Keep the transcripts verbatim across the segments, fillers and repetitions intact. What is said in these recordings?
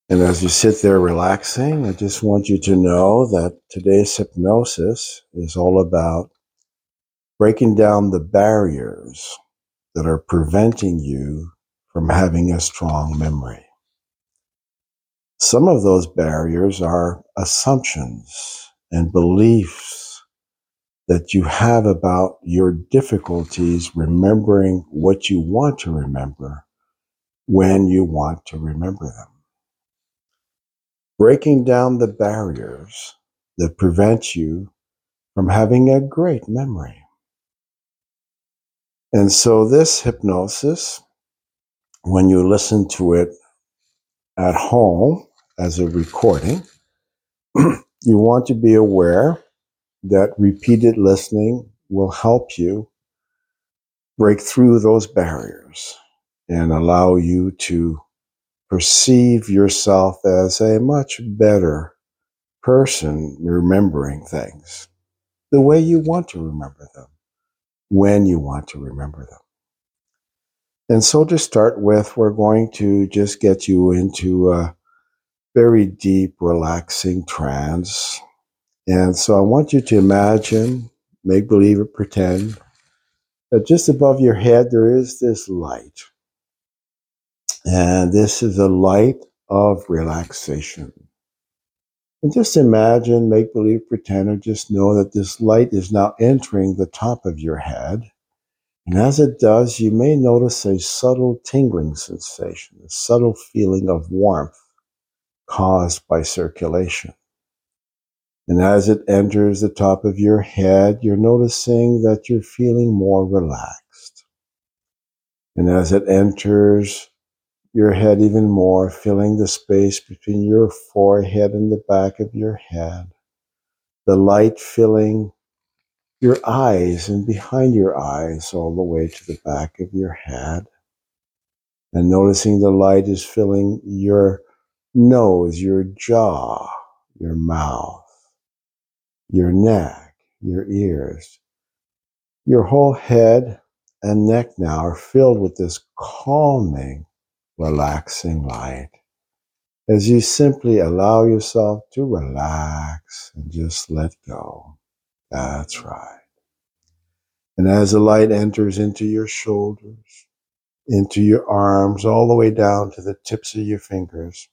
And as you sit there relaxing, I just want you to know that today's hypnosis is all about breaking down the barriers that are preventing you from having a strong memory. Some of those barriers are assumptions and beliefs that you have about your difficulties remembering what you want to remember when you want to remember them. Breaking down the barriers that prevent you from having a great memory. And so this hypnosis, when you listen to it at home as a recording, you want to be aware that repeated listening will help you break through those barriers and allow you to perceive yourself as a much better person remembering things the way you want to remember them, when you want to remember them. And so to start with, we're going to just get you into a very deep, relaxing trance. And so I want you to imagine, make believe or pretend that just above your head there is this light. And this is a light of relaxation. And just imagine, make believe, pretend, or just know that this light is now entering the top of your head. And as it does, you may notice a subtle tingling sensation, a subtle feeling of warmth caused by circulation. And as it enters the top of your head, you're noticing that you're feeling more relaxed. And as it enters your head even more, filling the space between your forehead and the back of your head, the light filling your eyes and behind your eyes all the way to the back of your head. And noticing the light is filling your nose, your jaw, your mouth, your neck, your ears. Your whole head and neck now are filled with this calming, relaxing light as you simply allow yourself to relax and just let go. That's right. And as the light enters into your shoulders, into your arms, all the way down to the tips of your fingers,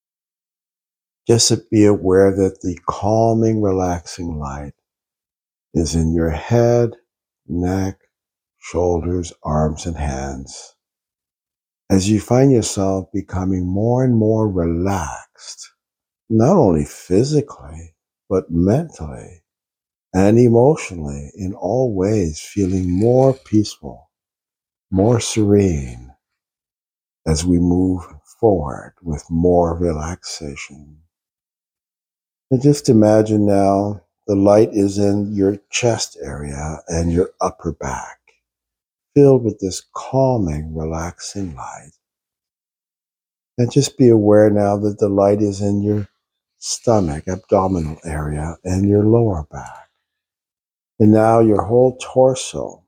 just to be aware that the calming, relaxing light is in your head, neck, shoulders, arms, and hands. As you find yourself becoming more and more relaxed, not only physically, but mentally and emotionally, in all ways, feeling more peaceful, more serene as we move forward with more relaxation. And just imagine now the light is in your chest area and your upper back, filled with this calming, relaxing light. And just be aware now that the light is in your stomach, abdominal area, and your lower back. And now your whole torso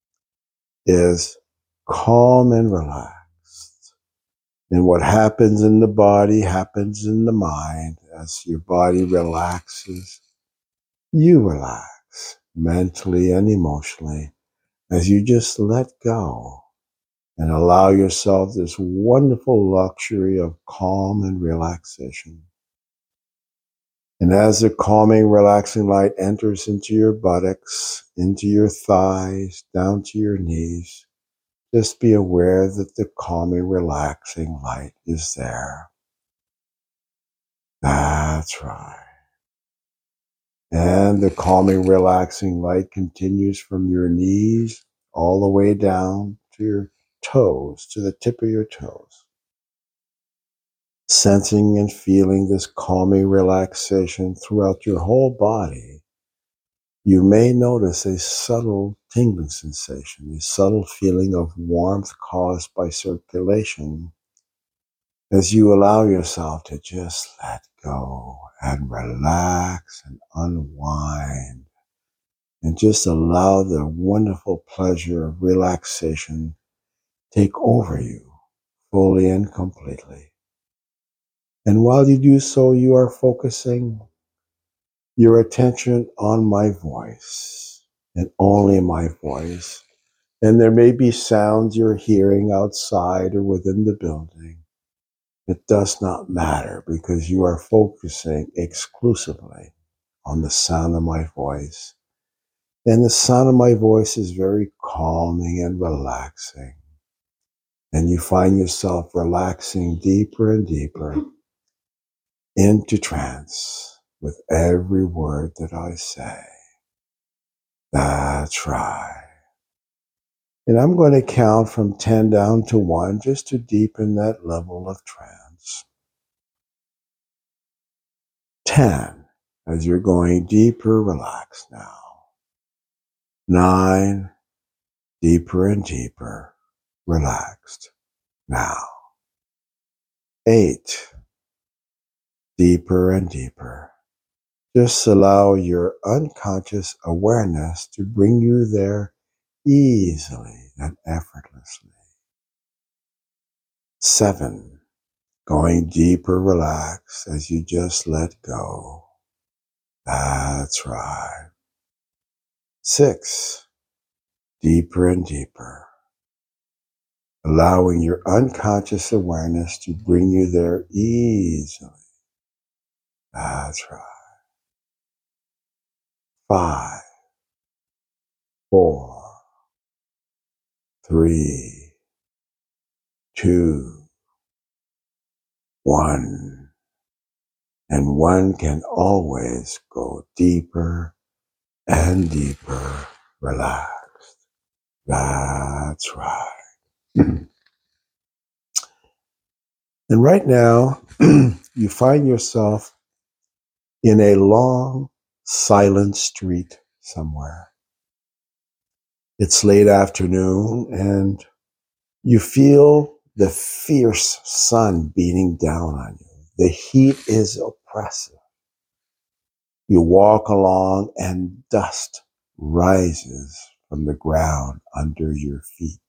is calm and relaxed. And what happens in the body happens in the mind. As your body relaxes, you relax mentally and emotionally as you just let go and allow yourself this wonderful luxury of calm and relaxation. And as the calming, relaxing light enters into your buttocks, into your thighs, down to your knees, just be aware that the calming, relaxing light is there. That's right. And the calming, relaxing light continues from your knees all the way down to your toes, to the tip of your toes. Sensing and feeling this calming relaxation throughout your whole body, you may notice a subtle tingling sensation, a subtle feeling of warmth caused by circulation as you allow yourself to just let go and relax and unwind and just allow the wonderful pleasure of relaxation take over you fully and completely. And while you do so, you are focusing your attention on my voice and only my voice. And there may be sounds you're hearing outside or within the building. It does not matter because you are focusing exclusively on the sound of my voice. And the sound of my voice is very calming and relaxing. And you find yourself relaxing deeper and deeper into trance with every word that I say. That's right. And I'm going to count from ten down to one just to deepen that level of trance. ten, as you're going deeper, relax now. nine, deeper and deeper, relaxed now. eight, deeper and deeper. Just allow your unconscious awareness to bring you there easily and effortlessly. seven, going deeper, relax as you just let go. That's right. six, deeper and deeper, allowing your unconscious awareness to bring you there easily. That's right. five, four, three, two, one. And one can always go deeper and deeper, relaxed. That's right. And right now, you find yourself in a long, silent street somewhere. It's late afternoon, and you feel the fierce sun beating down on you. The heat is oppressive. You walk along, and dust rises from the ground under your feet.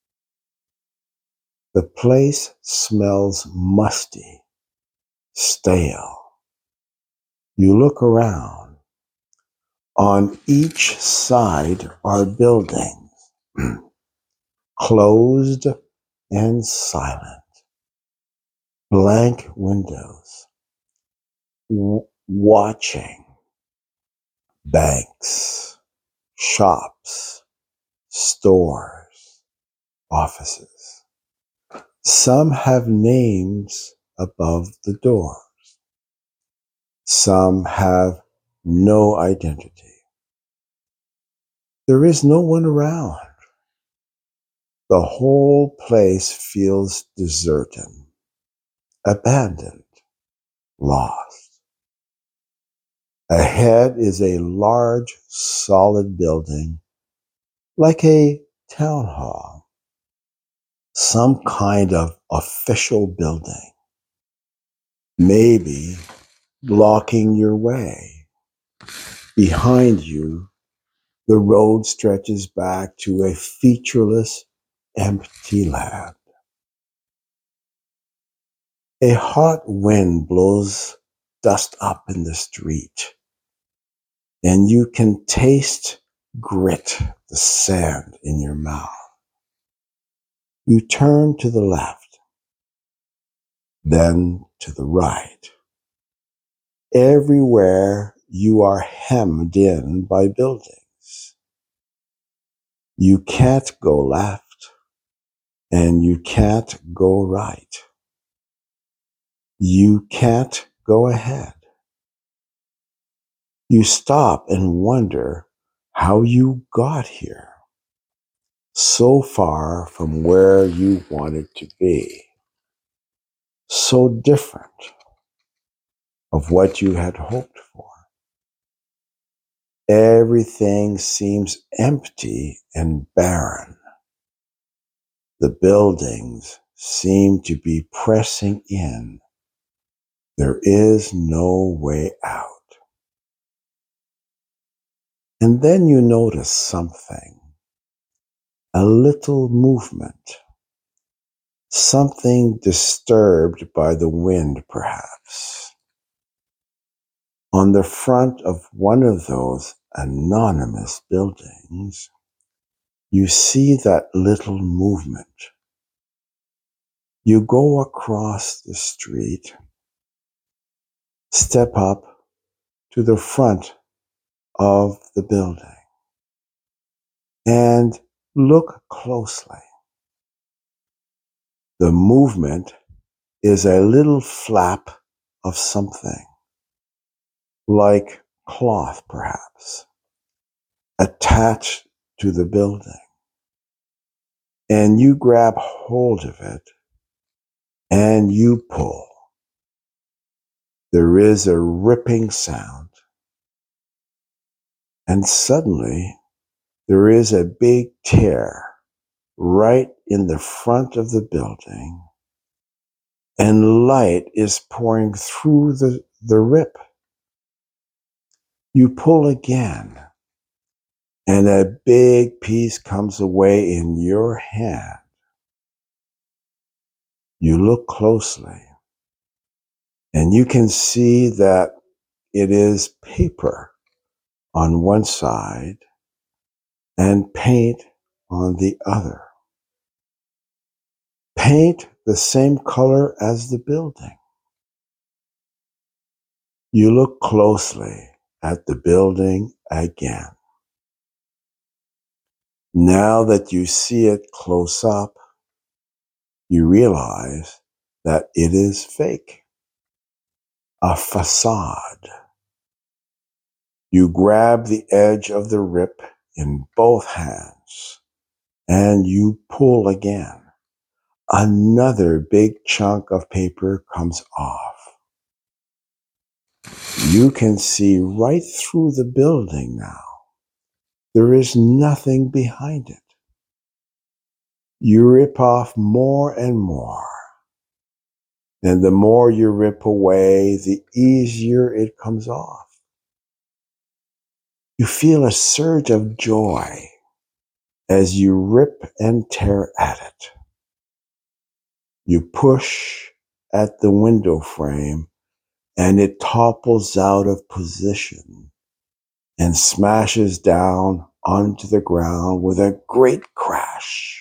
The place smells musty, stale. You look around. On each side are buildings, closed and silent, blank windows, w- watching, banks, shops, stores, offices. Some have names above the door. Some have no identity. There is no one around. The whole place feels deserted, abandoned, lost. Ahead is a large, solid building, like a town hall, some kind of official building, maybe blocking your way. Behind you, the road stretches back to a featureless, empty land. A hot wind blows dust up in the street, and you can taste grit, the sand in your mouth. You turn to the left, then to the right. Everywhere you are hemmed in by buildings. You can't go left, and you can't go right. You can't go ahead. You stop and wonder how you got here, so far from where you wanted to be, so different of what you had hoped for. Everything seems empty and barren. The buildings seem to be pressing in. There is no way out. And then you notice something, a little movement. something disturbed by the wind, perhaps. On the front of one of those anonymous buildings, you see that little movement. You go across the street, step up to the front of the building, and look closely. The movement is a little flap of something, like cloth perhaps, attached to the building. And you grab hold of it and you pull. There is a ripping sound. And suddenly there is a big tear right in the front of the building, and light is pouring through the, the rip. You pull again, and a big piece comes away in your hand. You look closely, and you can see that it is paper on one side and paint on the other. Paint the same color as the building. You look closely at the building again. Now that you see it close up, you realize that it is fake, a facade. You grab the edge of the rip in both hands and you pull again. Another big chunk of paper comes off. You can see right through the building now. There is nothing behind it. You rip off more and more. And the more you rip away, the easier it comes off. You feel a surge of joy as you rip and tear at it. You push at the window frame and it topples out of position and smashes down onto the ground with a great crash.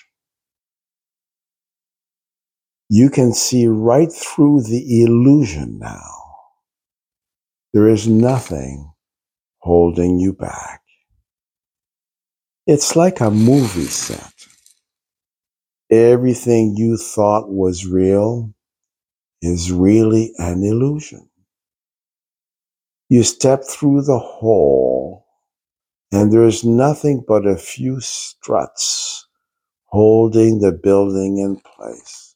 You can see right through the illusion now. There is nothing holding you back. It's like a movie set. Everything you thought was real is really an illusion. You step through the hole, and there is nothing but a few struts holding the building in place.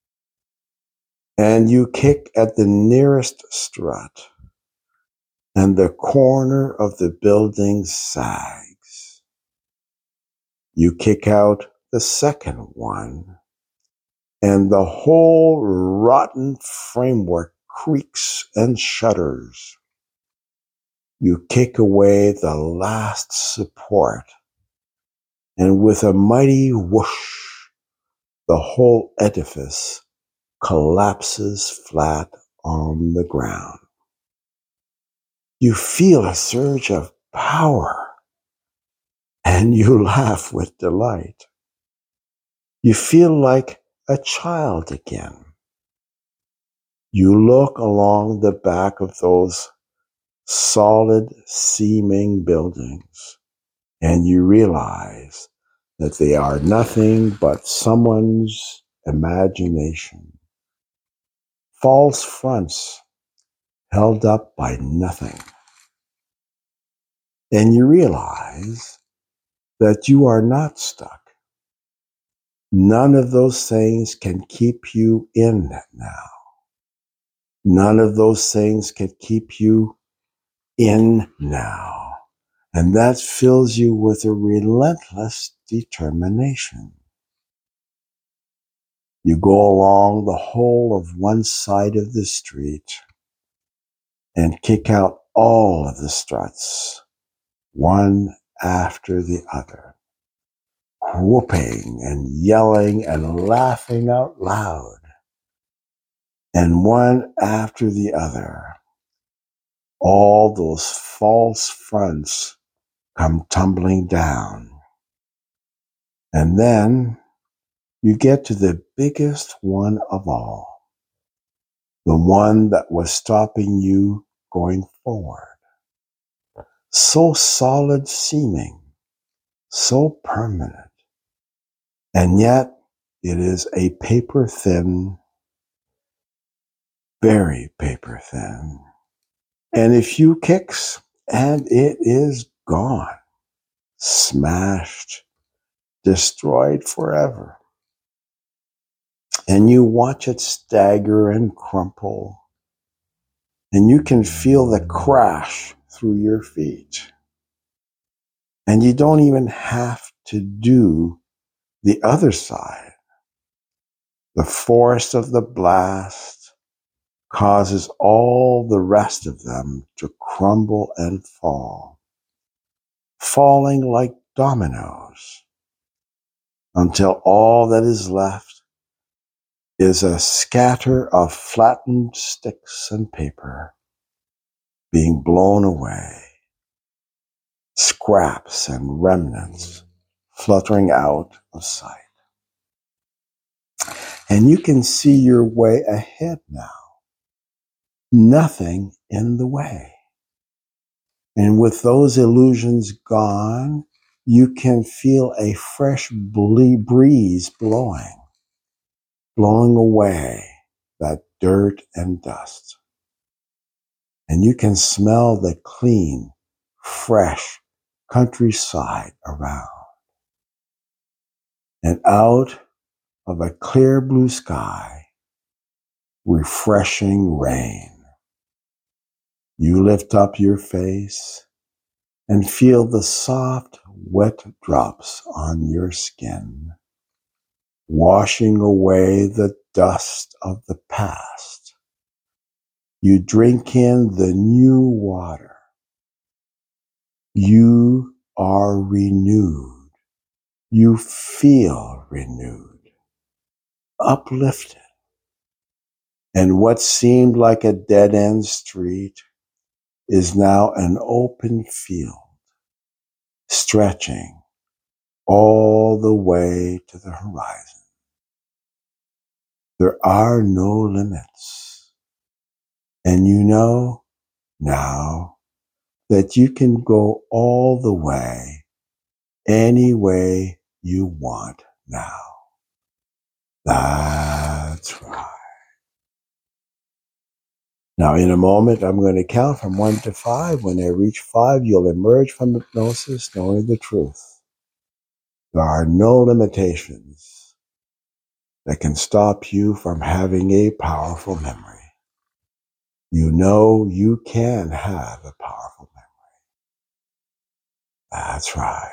And you kick at the nearest strut, and the corner of the building sags. You kick out the second one, and the whole rotten framework creaks and shudders. You kick away the last support, and with a mighty whoosh, the whole edifice collapses flat on the ground. You feel a surge of power, and you laugh with delight. You feel like a child again. You look along the back of those solid seeming buildings, and you realize that they are nothing but someone's imagination. False fronts held up by nothing. And you realize that you are not stuck. None of those things can keep you in now. None of those things can keep you in now. And that fills you with a relentless determination. You go along the whole of one side of the street and kick out all of the struts, one after the other. whooping and yelling and laughing out loud. And one after the other, all those false fronts come tumbling down. And then you get to the biggest one of all, the one that was stopping you going forward. So solid seeming, so permanent, and yet it is a paper thin, very paper thin. And a few kicks, and it is gone, smashed, destroyed forever. And you watch it stagger and crumple, and you can feel the crash through your feet. And you don't even have to do the other side. The force of the blast causes all the rest of them to crumble and fall, falling like dominoes, until all that is left is a scatter of flattened sticks and paper being blown away, scraps and remnants fluttering out of sight. And you can see your way ahead now. Nothing in the way. And with those illusions gone, you can feel a fresh breeze blowing, blowing away that dirt and dust. And you can smell the clean, fresh countryside around. And out of a clear blue sky, refreshing rain. You lift up your face and feel the soft, wet drops on your skin, washing away the dust of the past. You drink in the new water. You are renewed. You feel renewed, uplifted. And what seemed like a dead-end street is now an open field, stretching all the way to the horizon. There are no limits. And you know now that you can go all the way, any way you want now. That's right. Now, in a moment, I'm going to count from one to five. When I reach five, you'll emerge from hypnosis knowing the truth. There are no limitations that can stop you from having a powerful memory. You know you can have a powerful memory. That's right.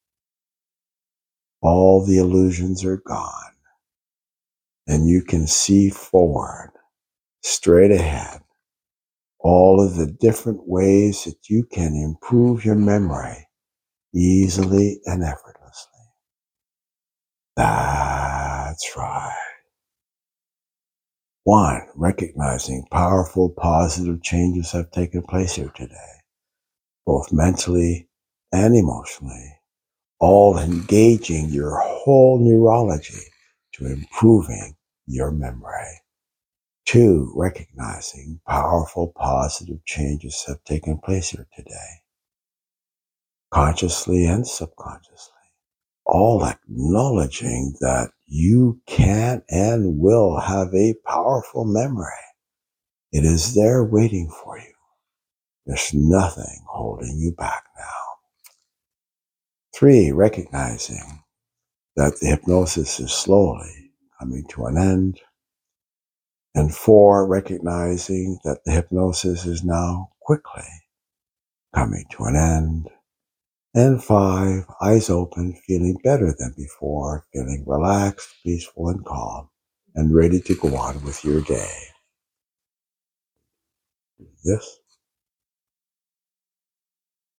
All the illusions are gone, and you can see forward, straight ahead, all of the different ways that you can improve your memory easily and effortlessly. That's right. One, recognizing powerful, positive changes have taken place here today, both mentally and emotionally, all engaging your whole neurology to improving your memory. Two, recognizing powerful, positive changes have taken place here today, consciously and subconsciously, all acknowledging that you can and will have a powerful memory. It is there waiting for you. There's nothing holding you back now. Three, recognizing that the hypnosis is slowly coming to an end. And four, recognizing that the hypnosis is now quickly coming to an end. And five, eyes open, feeling better than before, feeling relaxed, peaceful, and calm, and ready to go on with your day. This